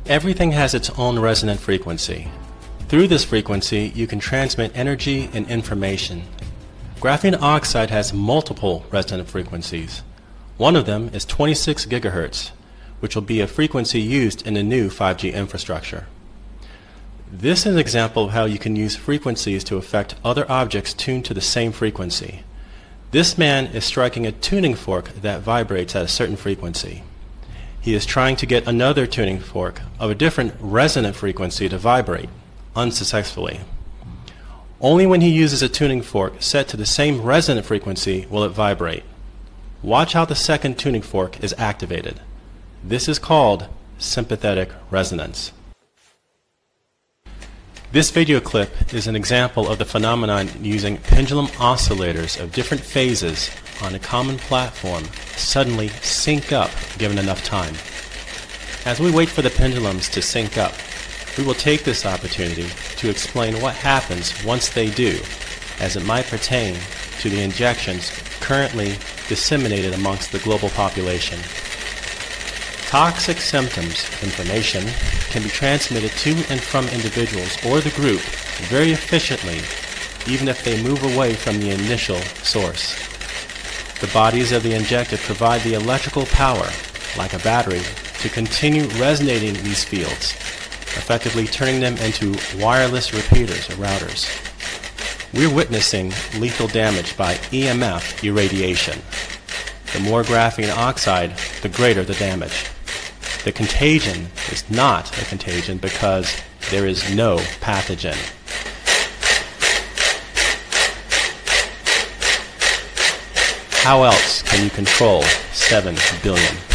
Everything has its own resonant frequency. Through this frequency, you can transmit energy and information. Graphene oxide has multiple resonant frequencies. One of them is 26 gigahertz, which will be a frequency used in the new 5G infrastructure. This is an example of how you can use frequencies to affect other objects tuned to the same frequency. This man is striking a tuning fork that vibrates at a certain frequency. He is trying to get another tuning fork of a different resonant frequency to vibrate, unsuccessfully. Only when he uses a tuning fork set to the same resonant frequency will it vibrate. Watch how the second tuning fork is activated. This is called sympathetic resonance. This video clip is an example of the phenomenon using pendulum oscillators of different phases on a common platform suddenly sync up given enough time. As we wait for the pendulums to sync up, we will take this opportunity to explain what happens once they do, as it might pertain to the injections currently disseminated amongst the global population. Toxic symptoms information can be transmitted to and from individuals or the group very efficiently, even if they move away from the initial source. The bodies of the injected provide the electrical power, like a battery, to continue resonating these fields, effectively turning them into wireless repeaters or routers. We're witnessing lethal damage by EMF irradiation. The more graphene oxide, the greater the damage. The contagion is not a contagion because there is no pathogen. How else can you control 7 billion people?